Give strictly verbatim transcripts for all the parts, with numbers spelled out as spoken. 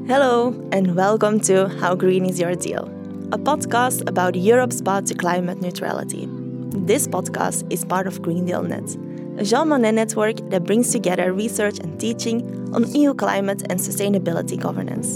Hello, and welcome to How Green Is Your Deal, a podcast about Europe's path to climate neutrality. This podcast is part of Green Deal Net, a Jean Monnet network that brings together research and teaching on E U climate and sustainability governance.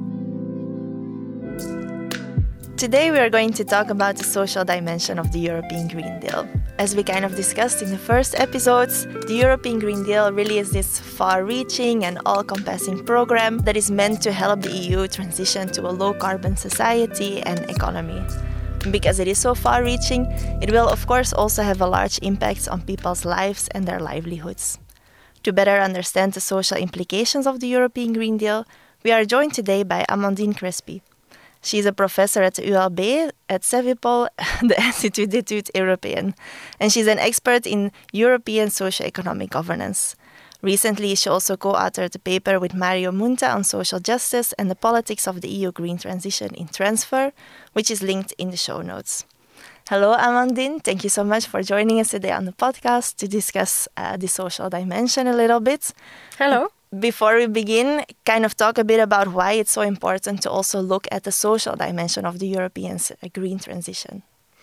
Today we are going to talk about the social dimension of the European Green Deal. As we kind of discussed in the first episodes, the European Green Deal really is this far-reaching and all-encompassing program that is meant to help the E U transition to a low-carbon society and economy. Because it is so far-reaching, it will of course also have a large impact on people's lives and their livelihoods. To better understand the social implications of the European Green Deal, we are joined today by Amandine Crespi. She's a professor at the U L B at CEVIPOL, the Institut d'études européennes, and she's an expert in European socio-economic governance. Recently, she also co-authored a paper with Mario Munta on social justice and the politics of the E U green transition in transfer, which is linked in the show notes. Hello, Amandine. Thank you so much for joining us today on the podcast to discuss uh, the social dimension a little bit. Hello. Before we begin, kind of talk a bit about why it's so important to also look at the social dimension of the European green transition.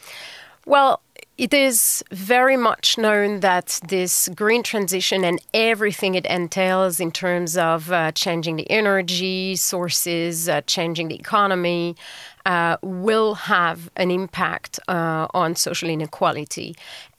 Well, it is very much known that this green transition and everything it entails in terms of uh, changing the energy sources, uh, changing the economy, uh, will have an impact uh, on social inequality,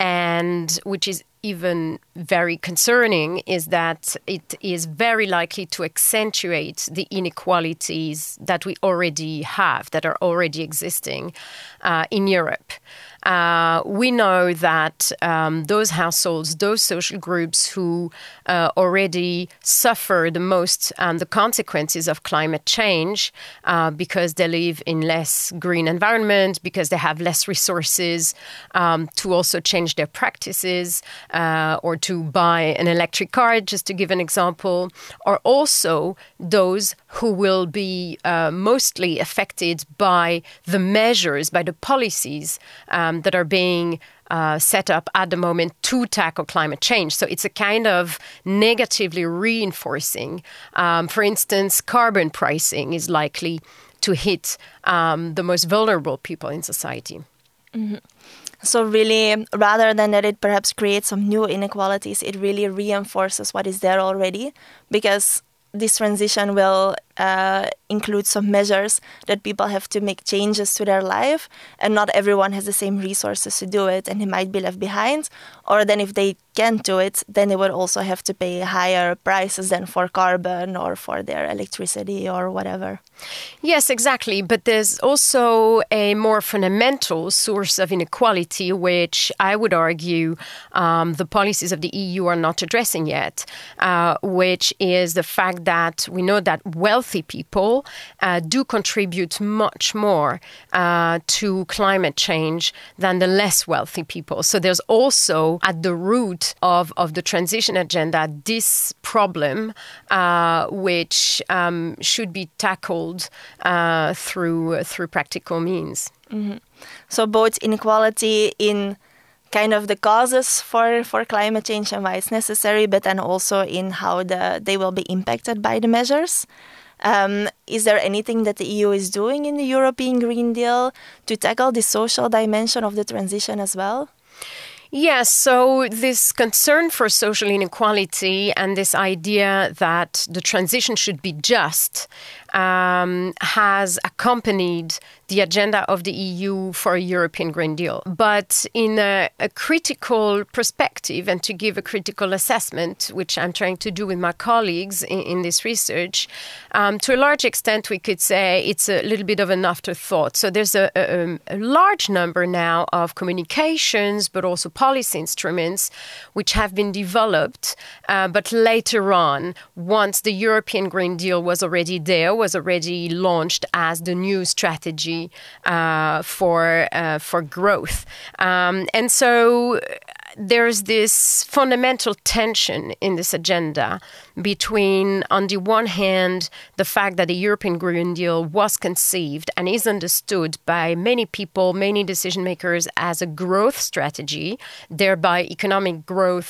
and which is even very concerning is that it is very likely to accentuate the inequalities that we already have, that are already existing uh, in Europe. Uh, we know that um, those households, those social groups who uh, already suffer the most um, the consequences of climate change uh, because they live in less green environment, because they have less resources um, to also change their practices uh, or to buy an electric car, just to give an example, are also those who will be uh, mostly affected by the measures, by the policies um, that are being uh, set up at the moment to tackle climate change. So it's a kind of negatively reinforcing. Um, for instance, carbon pricing is likely to hit um, the most vulnerable people in society. Mm-hmm. So really, rather than that it perhaps creates some new inequalities, it really reinforces what is there already, because this transition will uh, include some measures that people have to make changes to their life, and not everyone has the same resources to do it, and they might be left behind. Or then if they can't do it, then they would also have to pay higher prices than for carbon or for their electricity or whatever. Yes, exactly. But there's also a more fundamental source of inequality, which I would argue um, the policies of the E U are not addressing yet, uh, which is the fact that we know that wealthy people uh, do contribute much more uh, to climate change than the less wealthy people. So there's also at the root of, of the transition agenda this problem, uh, which um, should be tackled uh, through through practical means. Mm-hmm. So both inequality in kind of the causes for, for climate change and why it's necessary, but then also in how the they will be impacted by the measures. Um, is there anything that the E U is doing in the European Green Deal to tackle the social dimension of the transition as well? Yes, so this concern for social inequality and this idea that the transition should be just um, has accompanied the agenda of the E U for a European Green Deal. But in a, a critical perspective, and to give a critical assessment, which I'm trying to do with my colleagues in, in this research, um, to a large extent, we could say it's a little bit of an afterthought. So there's a, a, a large number now of communications, but also policy instruments, which have been developed, uh, but later on, once the European Green Deal was already there, was already launched as the new strategy uh, for uh, for growth. Um, and so there's this fundamental tension in this agenda between, on the one hand, the fact that the European Green Deal was conceived and is understood by many people, many decision makers, as a growth strategy, thereby economic growth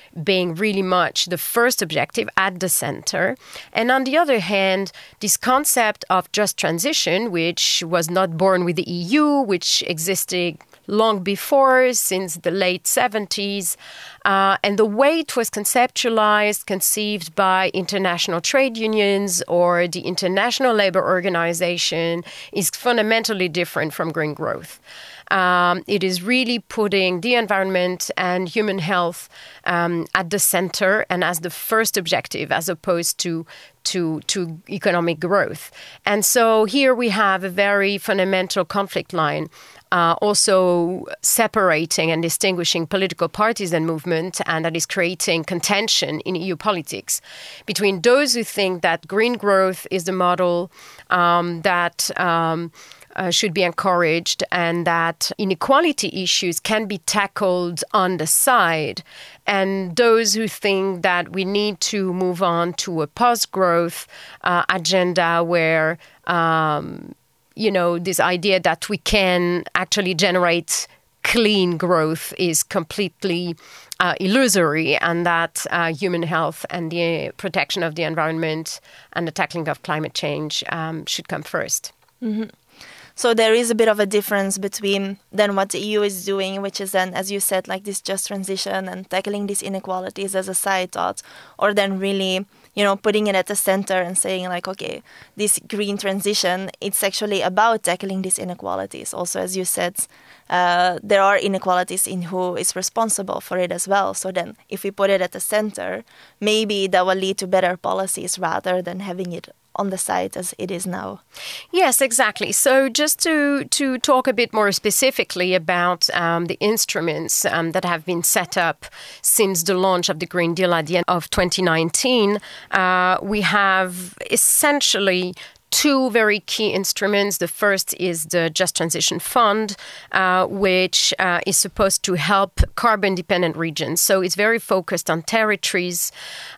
being really much the first objective at the center. And on the other hand, this concept of just transition, which was not born with the E U, which existed long before, since the late seventies, uh, and the way it was conceptualized, conceived by international trade unions or the International Labour Organization is fundamentally different from green growth. Um, it is really putting the environment and human health um, at the center and as the first objective, as opposed to to to economic growth. And so here we have a very fundamental conflict line, uh, also separating and distinguishing political parties and movement, and that is creating contention in E U politics between those who think that green growth is the model um, that um, Uh, should be encouraged, and that inequality issues can be tackled on the side, and those who think that we need to move on to a post-growth uh, agenda where, um, you know, this idea that we can actually generate clean growth is completely uh, illusory, and that uh, human health and the protection of the environment and the tackling of climate change um, should come first. Mm-hmm. So there is a bit of a difference between then what the E U is doing, which is then, as you said, like this just transition and tackling these inequalities as a side thought, or then really, you know, putting it at the center and saying like, okay, this green transition, it's actually about tackling these inequalities. Also, as you said, uh, there are inequalities in who is responsible for it as well. So then if we put it at the center, maybe that will lead to better policies rather than having it on the side as it is now. Yes, exactly. So just to, to talk a bit more specifically about um, the instruments um, that have been set up since the launch of the Green Deal at the end of twenty nineteen, uh, we have essentially two very key instruments. The first is the Just Transition Fund, uh, which uh, is supposed to help carbon-dependent regions. So it's very focused on territories,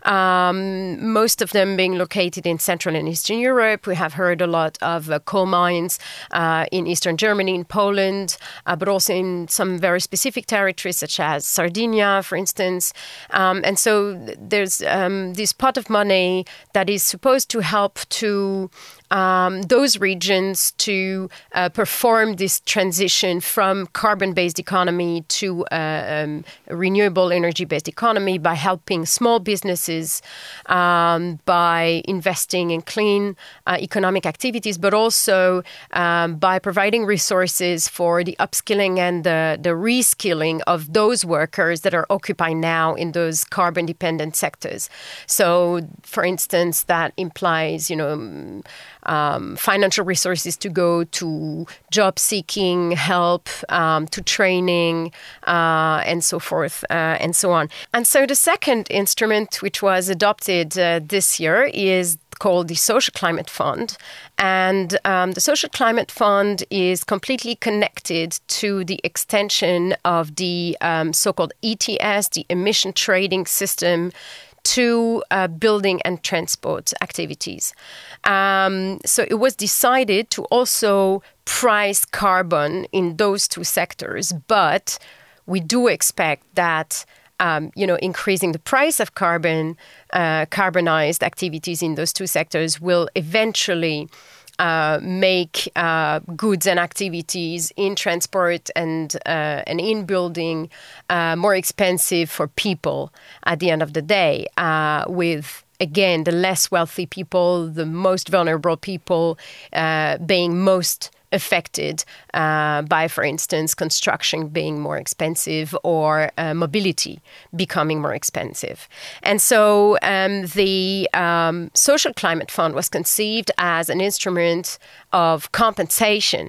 um, most of them being located in Central and Eastern Europe. We have heard a lot of uh, coal mines uh, in Eastern Germany, in Poland, uh, but also in some very specific territories, such as Sardinia, for instance. Um, and so there's um, this pot of money that is supposed to help to Um, those regions to uh, perform this transition from carbon-based economy to uh, um, a renewable energy-based economy by helping small businesses, um, by investing in clean uh, economic activities, but also um, by providing resources for the upskilling and the, the reskilling of those workers that are occupied now in those carbon-dependent sectors. So, for instance, that implies, you know, Um, financial resources to go to job-seeking help, um, to training, uh, and so forth, uh, and so on. And so the second instrument, which was adopted uh, this year, is called the Social Climate Fund. And um, the Social Climate Fund is completely connected to the extension of the um, so-called E T S, the emission trading system, to uh, building and transport activities. Um, so it was decided to also price carbon in those two sectors, but we do expect that um, you know, increasing the price of carbon, uh, carbonized activities in those two sectors will eventually Uh, make uh, goods and activities in transport and uh, and in building uh, more expensive for people at the end of the day, uh, with, again, the less wealthy people, the most vulnerable people uh, being most affected uh, by, for instance, construction being more expensive or uh, mobility becoming more expensive. And so um, the um, Social Climate Fund was conceived as an instrument of compensation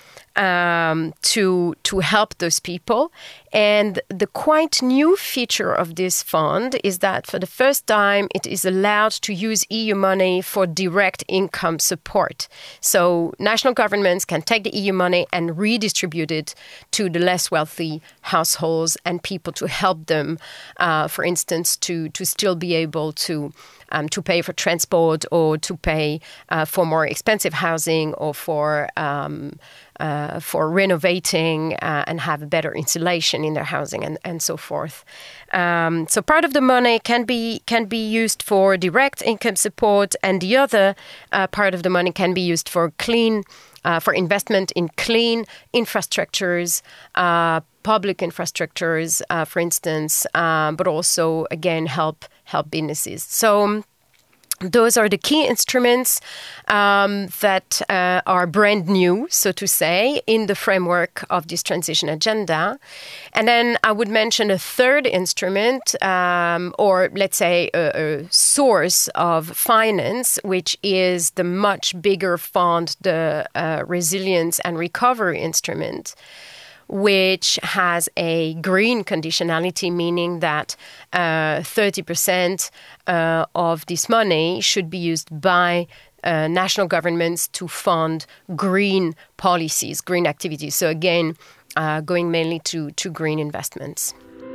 um, to to help those people. And the quite new feature of this fund is that for the first time, it is allowed to use E U money for direct income support. So national governments can take the E U money and redistribute it to the less wealthy households and people to help them, uh, for instance, to, to still be able to Um, to pay for transport or to pay uh, for more expensive housing or for um, uh, for renovating uh, and have a better insulation in their housing and, and so forth. Um, so part of the money can be can be used for direct income support, and the other uh, part of the money can be used for clean, uh, for investment in clean infrastructures, uh, public infrastructures, uh, for instance, uh, but also again help help businesses. So those are the key instruments um, that uh, are brand new, so to say, in the framework of this transition agenda. And then I would mention a third instrument, um, or let's say a, a source of finance, which is the much bigger fund, the uh, Resilience and Recovery Instrument, which has a green conditionality, meaning that uh, thirty percent uh, of this money should be used by uh, national governments to fund green policies, green activities. So again, uh, going mainly to, to green investments.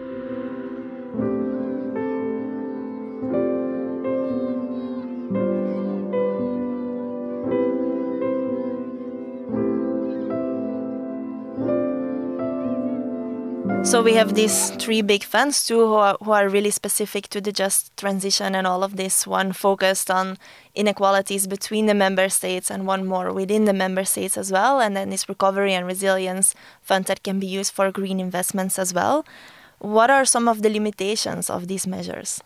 So we have these three big funds too, who are, who are really specific to the just transition and all of this. One focused on inequalities between the member states and one more within the member states as well. And then this recovery and resilience fund that can be used for green investments as well. What are some of the limitations of these measures?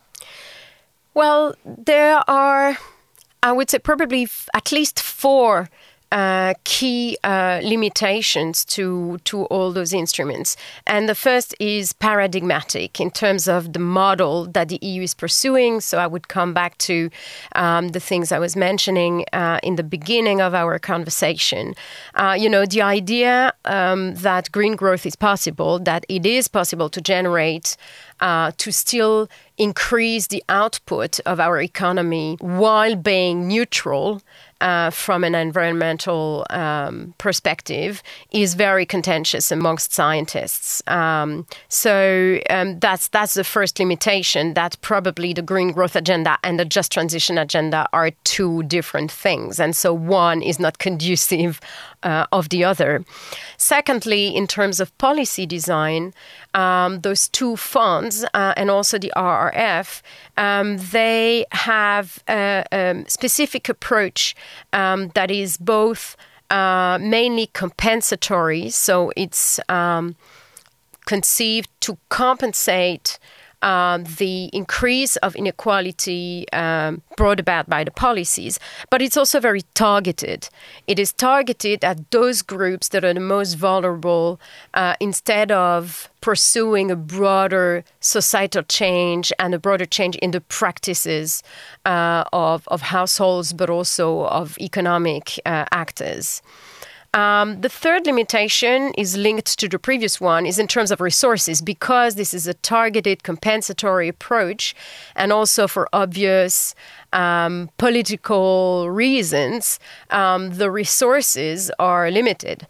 Well, there are, I would say, probably f- at least four Uh, key uh, limitations to to all those instruments. And the first is paradigmatic in terms of the model that the E U is pursuing. So I would come back to um, the things I was mentioning uh, in the beginning of our conversation. Uh, you know, the idea um, that green growth is possible, that it is possible to generate, uh, to still increase the output of our economy while being neutral Uh, from an environmental um, perspective, is very contentious amongst scientists. Um, so um, that's that's the first limitation, that probably the green growth agenda and the just transition agenda are two different things. And so one is not conducive uh, of the other. Secondly, in terms of policy design, um, those two funds uh, and also the R R F, um, they have a, a specific approach Um, that is both uh, mainly compensatory, so it's um, conceived to compensate uh, the increase of inequality um, brought about by the policies, but it's also very targeted. It is targeted at those groups that are the most vulnerable uh, instead of pursuing a broader societal change and a broader change in the practices uh, of, of households, but also of economic uh, actors. Um, the third limitation is linked to the previous one, is in terms of resources, because this is a targeted compensatory approach, and also for obvious um, political reasons, um, the resources are limited.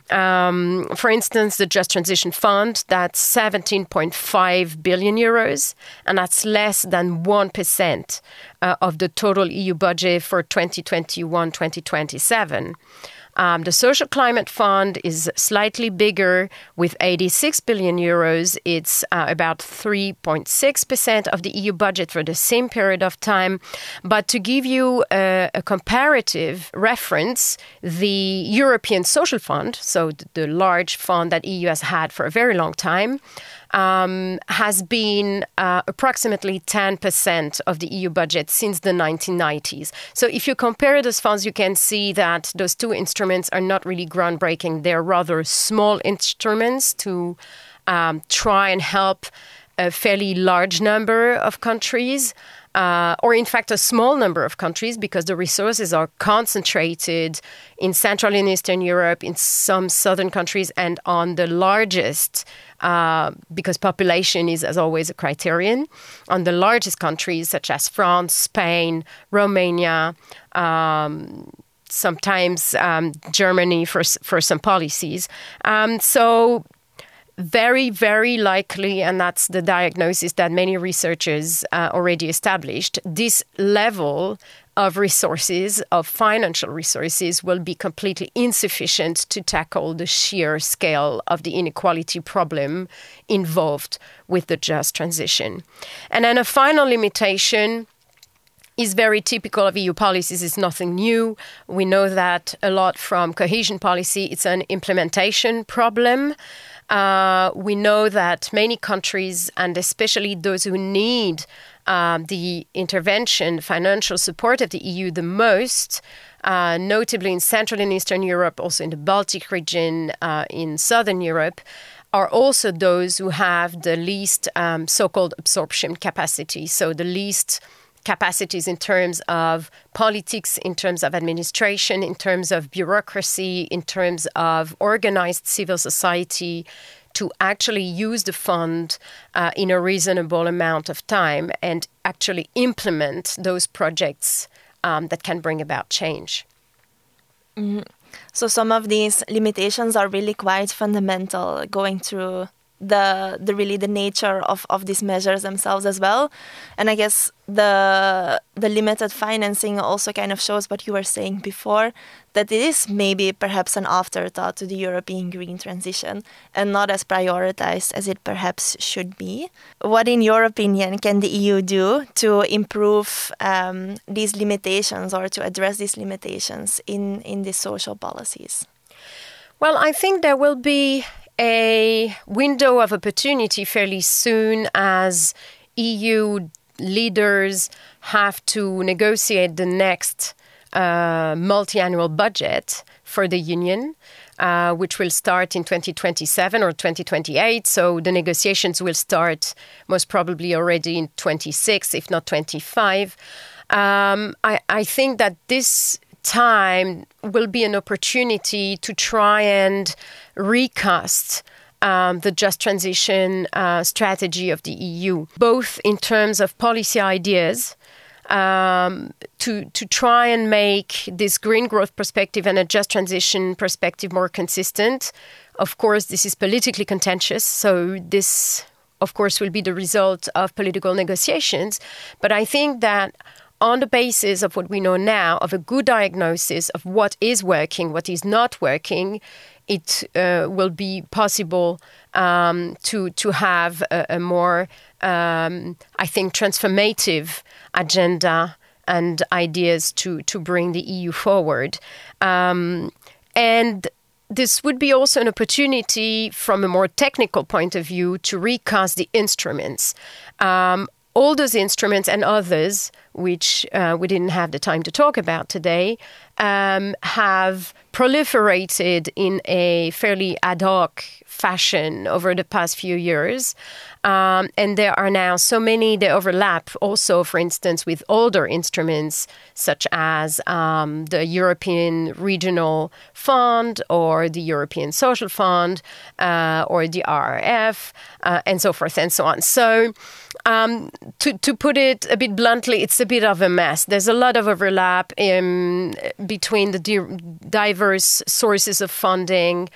Um, for instance, the Just Transition Fund, that's seventeen point five billion euros, and that's less than one percent uh, of the total E U budget for twenty twenty-one to twenty twenty-seven. Um, the Social Climate Fund is slightly bigger with eighty-six billion euros. It's uh, about three point six percent of the E U budget for the same period of time. But to give you a, a comparative reference, the European Social Fund, so the, the large fund that E U has had for a very long time, Um, has been uh, approximately ten percent of the E U budget since the nineteen nineties. So if you compare those funds, you can see that those two instruments are not really groundbreaking. They're rather small instruments to um, try and help a fairly large number of countries, uh, or in fact a small number of countries, because the resources are concentrated in Central and Eastern Europe, in some southern countries, and on the largest, uh, because population is, as always, a criterion, on the largest countries such as France, Spain, Romania, um, sometimes um, Germany for for some policies. Um, so very, very likely, and that's the diagnosis that many researchers uh, already established, this level of resources, of financial resources, will be completely insufficient to tackle the sheer scale of the inequality problem involved with the just transition. And then a final limitation is very typical of E U policies. It's nothing new. We know that a lot from cohesion policy. It's an implementation problem. Uh, we know that many countries, and especially those who need um, the intervention, financial support of the E U the most, uh, notably in Central and Eastern Europe, also in the Baltic region, uh, in Southern Europe, are also those who have the least um, so-called absorption capacity, so the least capacities in terms of politics, in terms of administration, in terms of bureaucracy, in terms of organized civil society, to actually use the fund uh, in a reasonable amount of time and actually implement those projects um, that can bring about change. Mm-hmm. So some of these limitations are really quite fundamental, going through the the really the nature of, of these measures themselves as well. And I guess the the limited financing also kind of shows what you were saying before, that it is maybe perhaps an afterthought to the European green transition and not as prioritized as it perhaps should be. What, in your opinion, can the E U do to improve um, these limitations or to address these limitations in, in these social policies? Well, I think there will be a window of opportunity fairly soon as E U leaders have to negotiate the next uh, multi-annual budget for the Union, uh, which will start in twenty twenty-seven or twenty twenty-eight. So the negotiations will start most probably already in twenty-six, if not twenty-five. Um, I, I think that this time will be an opportunity to try and recast um, the just transition uh, strategy of the E U, both in terms of policy ideas, um, to to try and make this green growth perspective and a just transition perspective more consistent. Of course, this is politically contentious, so this, of course, will be the result of political negotiations. But I think that on the basis of what we know now, of a good diagnosis of what is working, what is not working, it uh, will be possible um, to to have a, a more, um, I think, transformative agenda and ideas to, to bring the E U forward. Um, and this would be also an opportunity from a more technical point of view to recast the instruments. Um, all those instruments and others, which uh, we didn't have the time to talk about today, um, have proliferated in a fairly ad hoc fashion over the past few years. Um, and there are now so many that overlap also, for instance, with older instruments such as um, the European Regional Fund or the European Social Fund uh, or the R R F uh, and so forth and so on. So um, to, to put it a bit bluntly, it's a bit of a mess. There's a lot of overlap in, between the di- diverse sources of funding.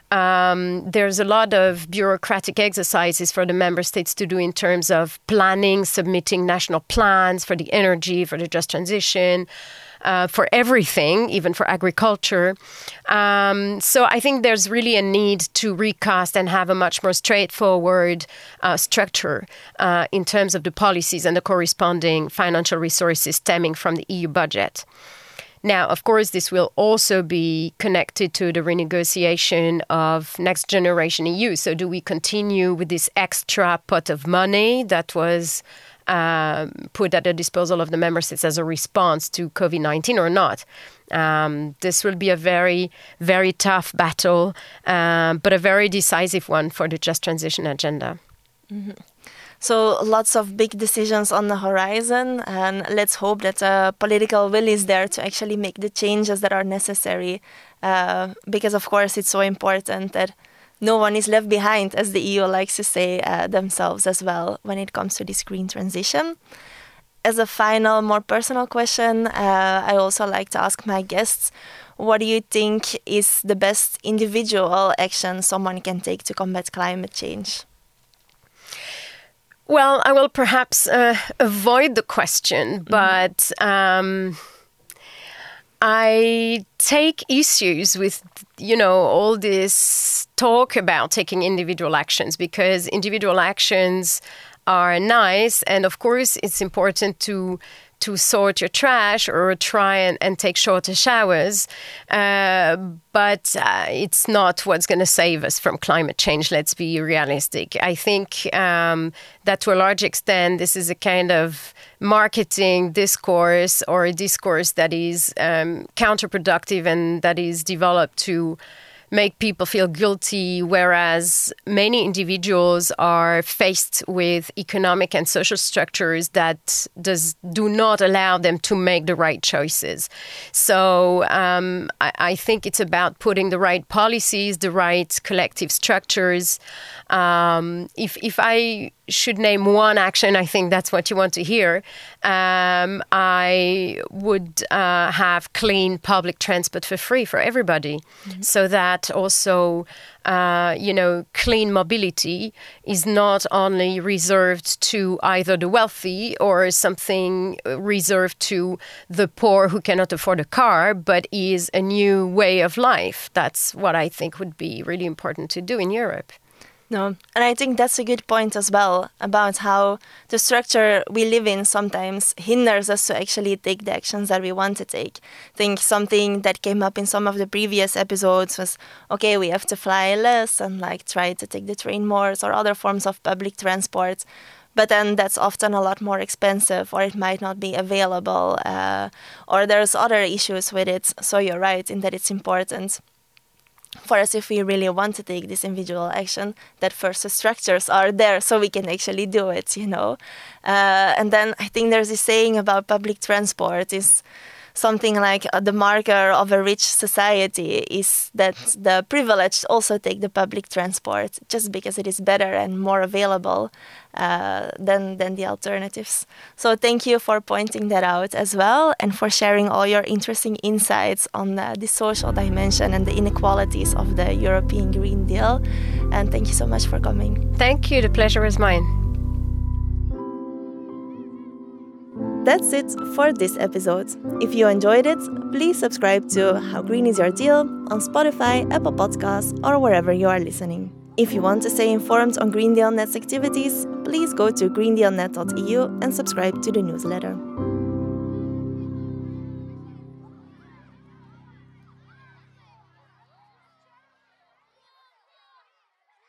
Um, there's a lot of bureaucratic exercises for the member states to do in terms of planning, submitting national plans for the energy, for the just transition, uh, for everything, even for agriculture. Um, so I think there's really a need to recast and have a much more straightforward uh, structure uh, in terms of the policies and the corresponding financial resources stemming from the E U budget. Now, of course, this will also be connected to the renegotiation of Next Generation E U. So do we continue with this extra pot of money that was um, put at the disposal of the member states as a response to COVID nineteen or not? Um, this will be a very, very tough battle, um, but a very decisive one for the Just Transition agenda. Mm-hmm. So lots of big decisions on the horizon, and let's hope that uh, political will is there to actually make the changes that are necessary, uh, because of course it's so important that no one is left behind, as the E U likes to say uh, themselves as well when it comes to this green transition. As a final, more personal question, uh, I also like to ask my guests, what do you think is the best individual action someone can take to combat climate change? Well, I will perhaps uh, avoid the question, but um, I take issues with, you know, all this talk about taking individual actions, because individual actions are nice. And of course, it's important to to sort your trash or try and, and take shorter showers. Uh, but uh, it's not what's going to save us from climate change. Let's be realistic. I think um, that to a large extent, this is a kind of marketing discourse or a discourse that is um, counterproductive and that is developed to make people feel guilty, whereas many individuals are faced with economic and social structures that does do not allow them to make the right choices. So um, I, I think it's about putting the right policies, the right collective structures. Um, if if I should name one action, I think that's what you want to hear. Um, I would uh, have clean public transport for free for everybody, mm-hmm. so that also, uh, you know, clean mobility is not only reserved to either the wealthy or something reserved to the poor who cannot afford a car, but is a new way of life. That's what I think would be really important to do in Europe. No, and I think that's a good point as well about how the structure we live in sometimes hinders us to actually take the actions that we want to take. I think something that came up in some of the previous episodes was, okay, we have to fly less and like try to take the train more or other forms of public transport. But then that's often a lot more expensive, or it might not be available, uh, or there's other issues with it. So you're right in that it's important for us, if we really want to take this individual action, that first the structures are there so we can actually do it, you know. Uh, and then I think there's this saying about public transport is something like uh, the marker of a rich society is that the privileged also take the public transport just because it is better and more available uh, than, than the alternatives. So thank you for pointing that out as well and for sharing all your interesting insights on the, the social dimension and the inequalities of the European Green Deal. And thank you so much for coming. Thank you. The pleasure is mine. That's it for this episode. If you enjoyed it, please subscribe to How Green Is Your Deal on Spotify, Apple Podcasts, or wherever you are listening. If you want to stay informed on Green Deal Net's activities, please go to green deal net dot e u and subscribe to the newsletter.